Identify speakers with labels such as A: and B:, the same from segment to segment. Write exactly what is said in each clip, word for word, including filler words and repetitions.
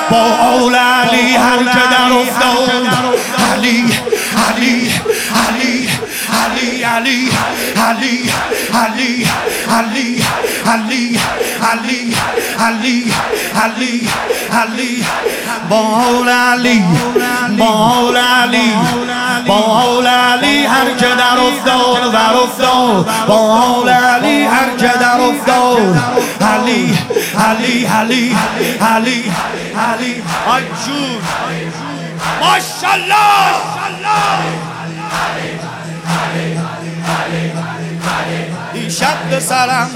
A: با آل علی هر که در افتاد. علی علی علی علی علی علی علی علی علی علی علی علی علی با آل علی با آل علی با آل علی هر که در افتاد در افتاد. با آل علی هر که در افتاد. علی علی علی علی علی آی جون ماشاءالله. دیشب به سرم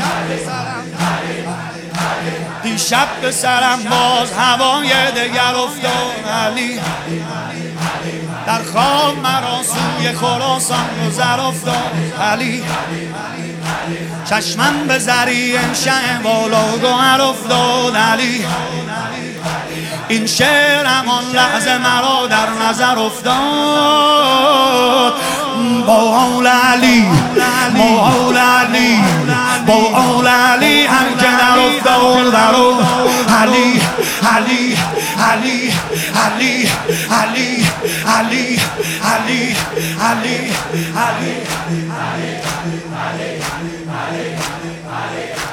A: دیشب به سرم باز هوای دگر افتاد. علی در خواب مرا سوی خراسان گذر افتاد. علی چشمم به ذریع شمع بالا گوهر افتاد. علی این شعر همان لحظه مرا در نظر افتاد. با آل علی با آل علی با آل علی هر که در افتاد در علی علی علی علی علی علی علی علی علی